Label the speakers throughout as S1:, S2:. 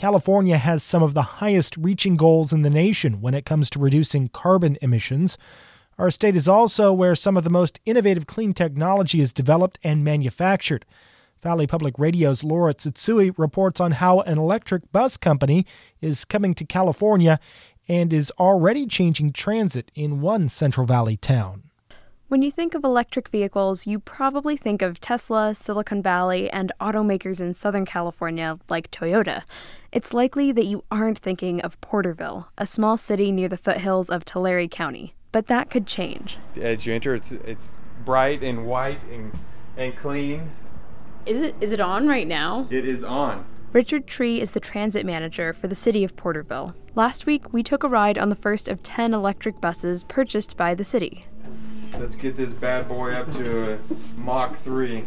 S1: California has some of the highest reaching goals in the nation when it comes to reducing carbon emissions. Our state is also where some of the most innovative clean technology is developed and manufactured. Valley Public Radio's Laura Tsutsui reports on how an electric bus company is coming to California and is already changing transit in one Central Valley town.
S2: When you think of electric vehicles, you probably think of Tesla, Silicon Valley, and automakers in Southern California like Toyota. It's likely that you aren't thinking of Porterville, a small city near the foothills of Tulare County. But that could change.
S3: As you enter, it's bright and white and clean.
S2: Is it on right now?
S3: It is on.
S2: Richard Tree is the transit manager for the city of Porterville. Last week, we took a ride on the first of 10 electric buses purchased by the city.
S3: Let's get this bad boy up to Mach 3.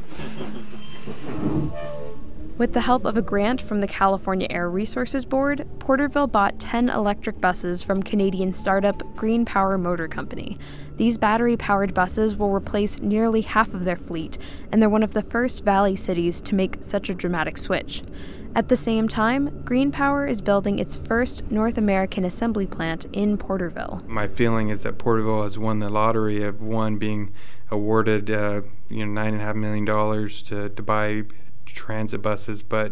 S2: With the help of a grant from the California Air Resources Board, Porterville bought 10 electric buses from Canadian startup Green Power Motor Company. These battery-powered buses will replace nearly half of their fleet, and they're one of the first Valley cities to make such a dramatic switch. At the same time, Green Power is building its first North American assembly plant in Porterville.
S3: My feeling is that Porterville has won the lottery of being awarded $9.5 million to buy transit buses, but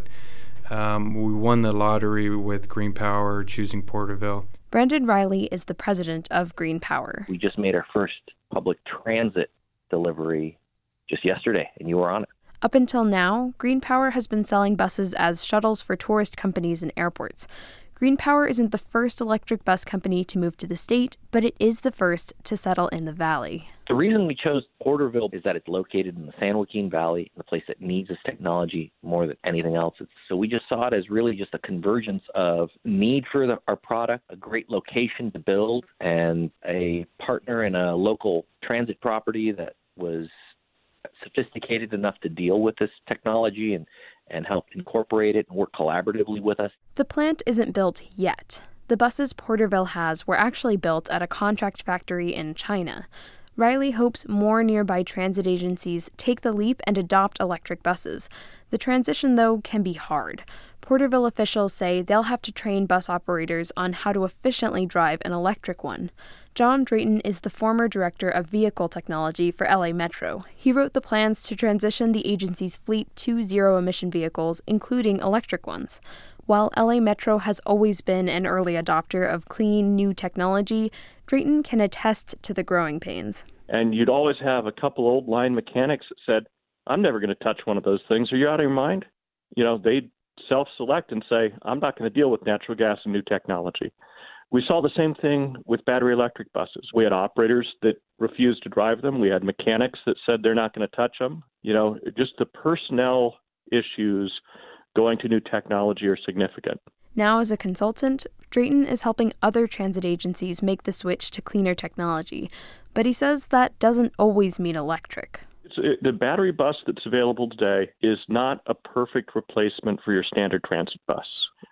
S3: we won the lottery with Green Power choosing Porterville.
S2: Brandon Riley is the president of Green Power.
S4: We just made our first public transit delivery just yesterday, and you were on it.
S2: Up until now, Green Power has been selling buses as shuttles for tourist companies and airports. Green Power isn't the first electric bus company to move to the state, but it is the first to settle in the valley.
S4: The reason we chose Porterville is that it's located in the San Joaquin Valley, the place that needs this technology more than anything else. So we just saw it as really just a convergence of need for our product, a great location to build, and a partner in a local transit property that was sophisticated enough to deal with this technology and help incorporate it and work collaboratively with us.
S2: The plant isn't built yet. The buses Porterville has were actually built at a contract factory in China. Riley hopes more nearby transit agencies take the leap and adopt electric buses. The transition, though, can be hard. Porterville officials say they'll have to train bus operators on how to efficiently drive an electric one. John Drayton is the former director of vehicle technology for LA Metro. He wrote the plans to transition the agency's fleet to zero-emission vehicles, including electric ones. While LA Metro has always been an early adopter of clean, new technology, Drayton can attest to the growing pains.
S5: And you'd always have a couple old line mechanics that said, I'm never going to touch one of those things. Are you out of your mind? They'd self-select and say, I'm not going to deal with natural gas and new technology. We saw the same thing with battery electric buses. We had operators that refused to drive them. We had mechanics that said they're not going to touch them. Just the personnel issues going to new technology are significant.
S2: Now, as a consultant, Drayton is helping other transit agencies make the switch to cleaner technology. But he says that doesn't always mean electric.
S5: The battery bus that's available today is not a perfect replacement for your standard transit bus.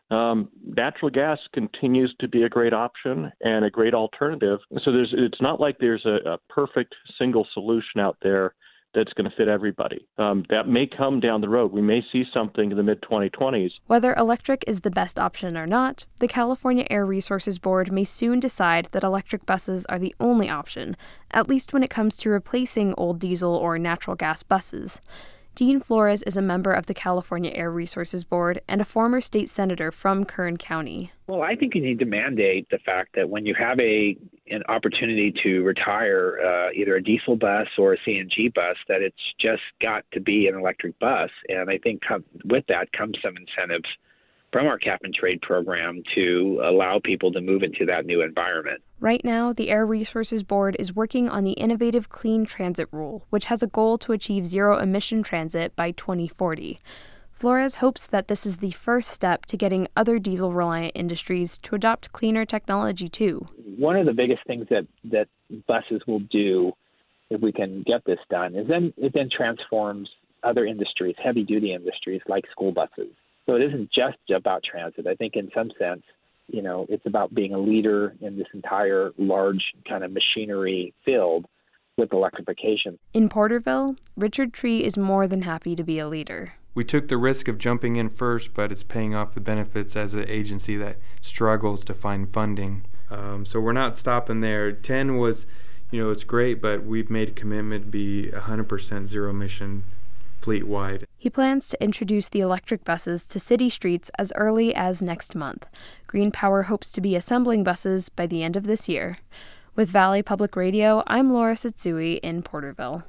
S5: Natural gas continues to be a great option and a great alternative. So it's not like there's a perfect single solution out there that's going to fit everybody. That may come down the road. We may see something in the mid-2020s.
S2: Whether electric is the best option or not, the California Air Resources Board may soon decide that electric buses are the only option, at least when it comes to replacing old diesel or natural gas buses. Dean Flores is a member of the California Air Resources Board and a former state senator from Kern County.
S6: Well, I think you need to mandate the fact that when you have an opportunity to retire either a diesel bus or a CNG bus, that it's just got to be an electric bus. And I think with that comes some incentives from our cap and trade program to allow people to move into that new environment.
S2: Right now, the Air Resources Board is working on the innovative Clean Transit Rule, which has a goal to achieve zero-emission transit by 2040. Flores hopes that this is the first step to getting other diesel-reliant industries to adopt cleaner technology, too.
S6: One of the biggest things that buses will do, if we can get this done, is it then transforms other industries, heavy-duty industries like school buses. So it isn't just about transit. I think in some sense, it's about being a leader in this entire large kind of machinery field with electrification.
S2: In Porterville, Richard Tree is more than happy to be a leader.
S3: We took the risk of jumping in first, but it's paying off the benefits as an agency that struggles to find funding. So we're not stopping there. 10 was, it's great, but we've made a commitment to be 100% zero emission fleet-wide.
S2: He plans to introduce the electric buses to city streets as early as next month. Green Power hopes to be assembling buses by the end of this year. With Valley Public Radio, I'm Laura Satsui in Porterville.